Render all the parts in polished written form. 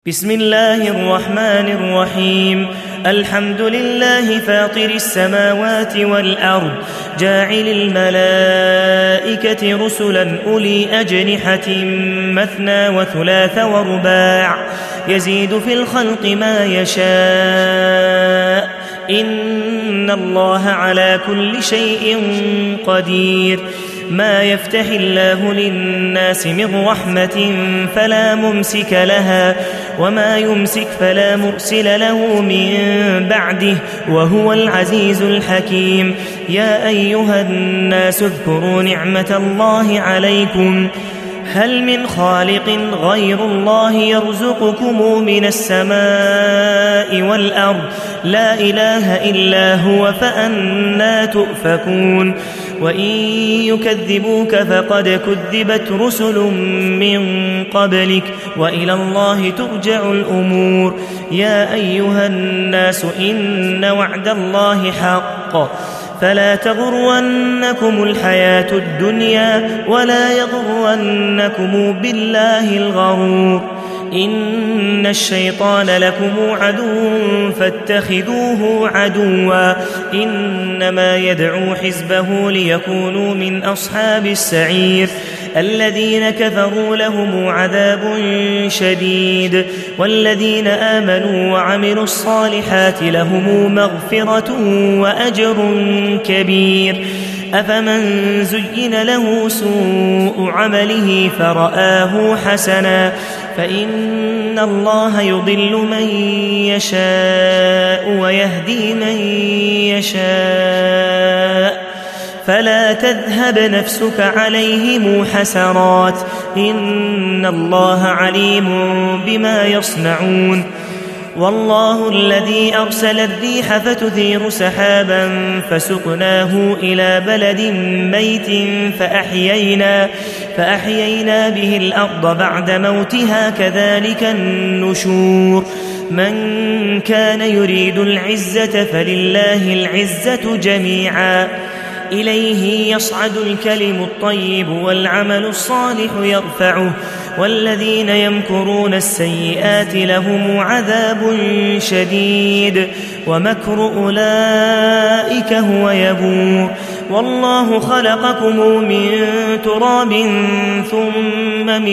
بسم الله الرحمن الرحيم. الحمد لله فاطر السماوات والأرض جاعل الملائكة رسلا أولي أجنحة مثنى وثلاث ورباع يزيد في الخلق ما يشاء إن الله على كل شيء قدير. ما يفتح الله للناس من رحمة فلا ممسك لها وما يمسك فلا مرسل له من بعده وهو العزيز الحكيم. يا أيها الناس اذكروا نعمة الله عليكم هل من خالق غير الله يرزقكم من السماء والأرض لا إله إلا هو فأنى تؤفكون. وإن يكذبوك فقد كذبت رسل من قبلك وإلى الله ترجع الأمور. يا أيها الناس إن وعد الله حق فلا تغرنكم الحياة الدنيا ولا يغرنكم بالله الغرور. إن الشيطان لكم عدو فاتخذوه عدوا إنما يدعو حزبه ليكونوا من أصحاب السعير. الذين كفروا لهم عذاب شديد والذين آمنوا وعملوا الصالحات لهم مغفرة وأجر كبير. أفمن زين له سوء عمله فرآه حسنا فإن الله يضل من يشاء ويهدي من يشاء فلا تذهب نفسك عليهم حسرات إن الله عليم بما يصنعون. والله الذي أرسل الريح فتثير سحابا فسقناه إلى بلد ميت فأحيينا به الأرض بعد موتها كذلك النشور. من كان يريد العزة فلله العزة جميعا إليه يصعد الكلم الطيب والعمل الصالح يرفعه والذين يمكرون السيئات لهم عذاب شديد ومكر أولئك هو يبور. والله خلقكم من تراب ثم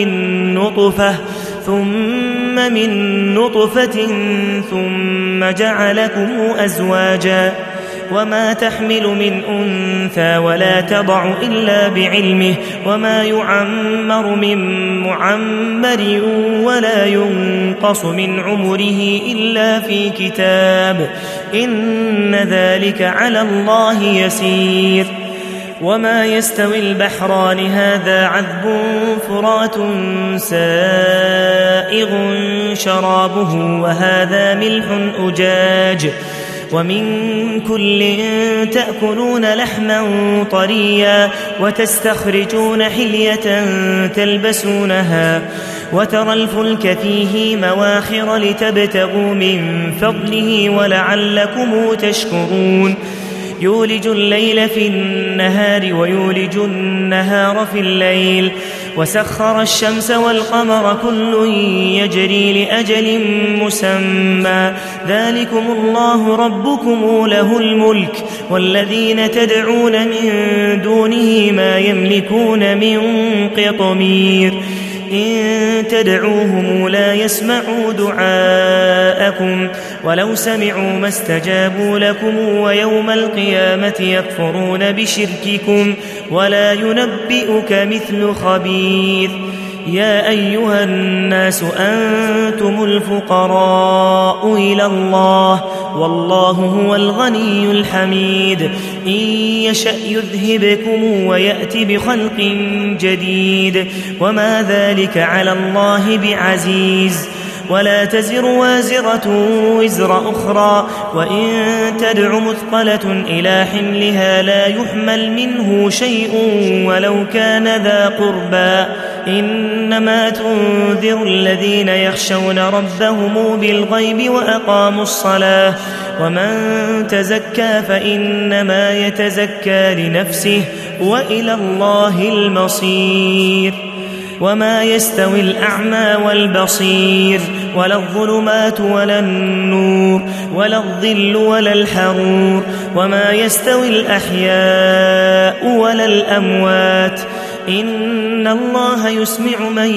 من نطفة ثم جعلكم أزواجا وما تحمل من أنثى ولا تضع إلا بعلمه وما يعمر من معمر ولا ينقص من عمره إلا في كتاب إن ذلك على الله يسير. وما يستوي البحران هذا عذب فرات سائغ شرابه وهذا ملح أجاج ومن كل تأكلون لحما طريا وتستخرجون حلية تلبسونها وترى الفلك فيه مواخر لتبتغوا من فضله ولعلكم تشكرون. يولج الليل في النهار ويولج النهار في الليل وسخر الشمس والقمر كل يجري لأجل مسمى ذلكم الله ربكم له الملك والذين تدعون من دونه ما يملكون من قطمير. إن تدعوهم لا يسمعوا دعاءكم ولو سمعوا ما استجابوا لكم ويوم القيامة يكفرون بشرككم ولا ينبئك مثل خبير. يا أيها الناس أنتم الفقراء إلى الله والله هو الغني الحميد. إن يشأ يذهبكم ويأتي بخلق جديد وما ذلك على الله بعزيز. ولا تزر وازرة وزر أخرى وإن تدع مثقلة إلى حملها لا يحمل منه شيء ولو كان ذا قربى إنما تنذر الذين يخشون ربهم بالغيب وأقاموا الصلاة ومن تزكى فإنما يتزكى لنفسه وإلى الله المصير. وما يستوي الأعمى والبصير ولا الظلمات ولا النور ولا الظل ولا الحرور وما يستوي الأحياء ولا الأموات إن الله يسمع من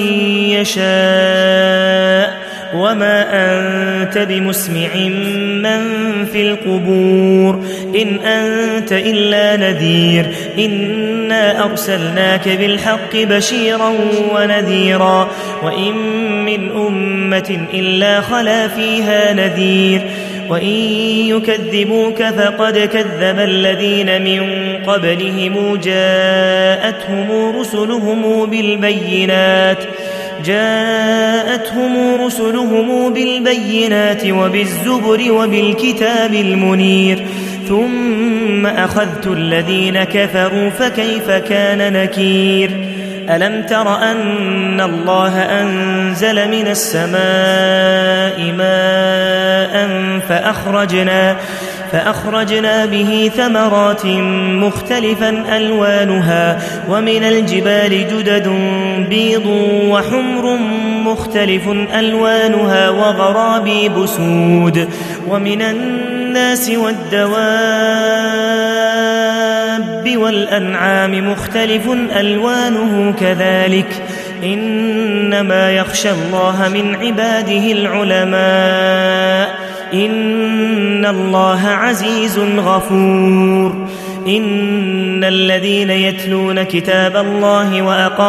يشاء وما أنت بمسمع من في القبور إن أنت إلا نذير إنا أرسلناك بالحق بشيرا ونذيرا وإن من أمة إلا خلا فيها نذير وإن يكذبوك فقد كذب الذين من قبلهم جاءتهم رسلهم بالبينات وبالزبر وبالكتاب المنير ثم أخذت الذين كفروا فكيف كان نكير ألم تر أن الله أنزل من السماء ماء فأخرجنا به ثمرات مختلفا ألوانها ومن الجبال جدد بيض وحمر مختلف ألوانها وغرابيب سود ومن الناس والدواب والأنعام مختلف ألوانه كذلك إنما يخشى الله من عباده العلماء إن الله عزيز غفور إن الذين يتلون كتاب الله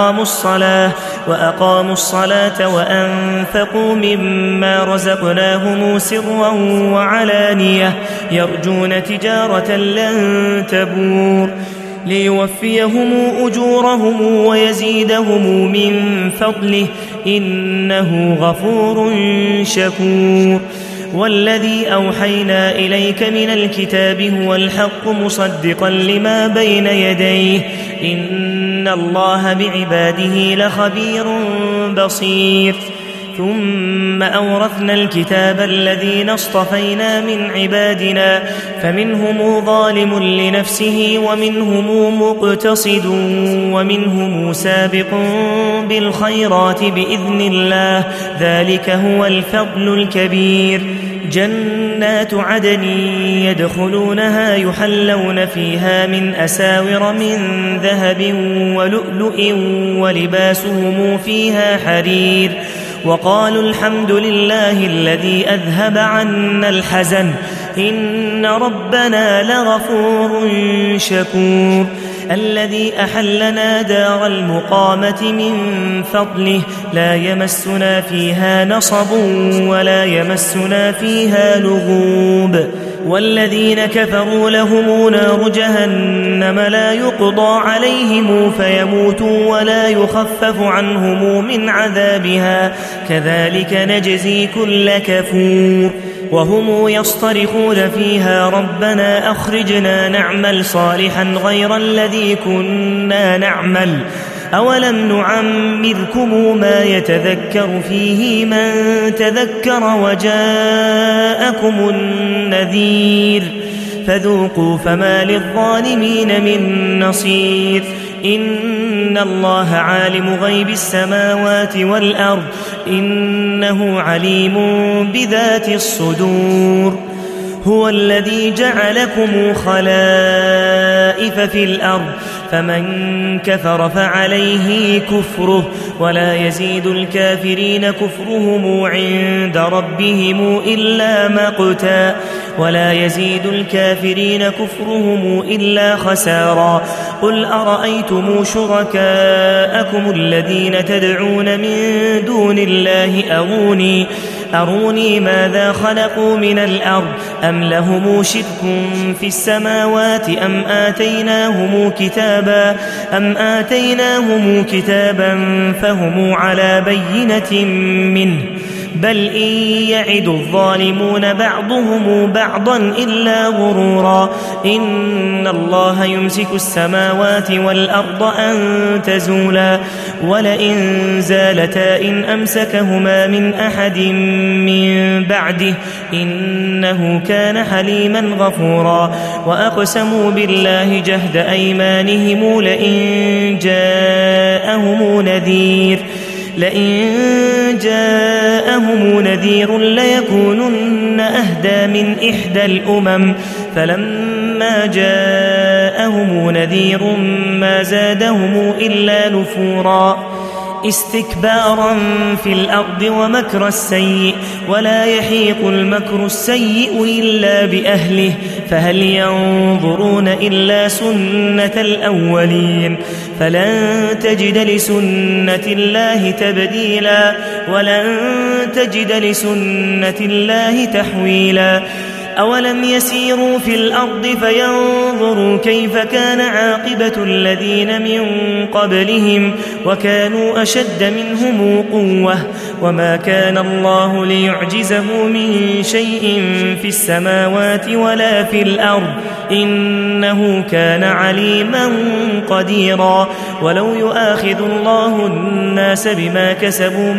وأقاموا الصلاة وأنفقوا مما رزقناهم سرا وعلانية يرجون تجارة لن تبور ليوفيهم أجورهم ويزيدهم من فضله إنه غفور شكور والذي أوحينا إليك من الكتاب هو الحق مصدقا لما بين يديه إن الله بعباده لخبير بصير ثم أورثنا الكتاب الذين اصطفينا من عبادنا فمنهم ظالم لنفسه ومنهم مقتصد ومنهم سابق بالخيرات بإذن الله ذلك هو الفضل الكبير جنات عدن يدخلونها يحلون فيها من أساور من ذهب ولؤلؤ ولباسهم فيها حرير وقالوا الحمد لله الذي أذهب عنا الحزن إن ربنا لغفور شكور الذي أحلنا دار المقامة من فضله لا يمسنا فيها نصب ولا يمسنا فيها لغوب والذين كفروا لهم نار جهنم لا يقضى عليهم فيموتوا ولا يخفف عنهم من عذابها كذلك نجزي كل كفور وهم يصطرخون فيها ربنا أخرجنا نعمل صالحا غير الذي كنا نعمل أولم نعمركم ما يتذكر فيه من تذكر وجاءكم النذير فذوقوا فما للظالمين من نصير إن الله عالم غيب السماوات والأرض إنه عليم بذات الصدور هو الذي جعلكم خلائف في الأرض فمن كفر فعليه كفره ولا يزيد الكافرين كفرهم عند ربهم إلا مقتا ولا يزيد الكافرين كفرهم إلا خسارا قل أرأيتم شركاءكم الذين تدعون من دون الله أروني ماذا خلقوا من الأرض أم لهم شرك في السماوات أم آتيناهم كتابا فهم على بينة منه بل إن يعد الظالمون بعضهم بعضا إلا غرورا إن الله يمسك السماوات والأرض أن تزولا ولئن زالتا إن أمسكهما من أحد من بعده إنه كان حليما غفورا وأقسموا بالله جهد أيمانهم لئن جاءهم نذير لئن جاءهم نذير ليكونن أهدى من إحدى الأمم فلما جاءهم نذير ما زادهم إلا نفورا استكبارا في الأرض ومكر السيء ولا يحيق المكر السيء إلا بأهله فهل ينظرون إلا سنة الأولين فلن تجد لسنة الله تبديلا ولن تجد لسنة الله تحويلا أولم يسيروا في الأرض فينظروا كيف كان عاقبة الذين من قبلهم وكانوا أشد منهم قوة وما كان الله ليعجزه من شيء في السماوات ولا في الأرض إنه كان عليما قديرا ولو يؤاخذ الله الناس بما كسبوا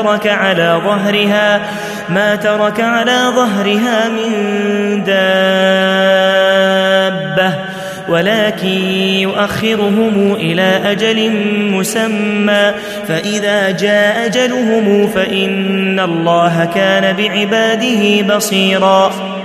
ما ترك على ظهرها من دابة ولكن يؤخرهم إلى أجل مسمى فإذا جاء أجلهم فإن الله كان بعباده بصيرا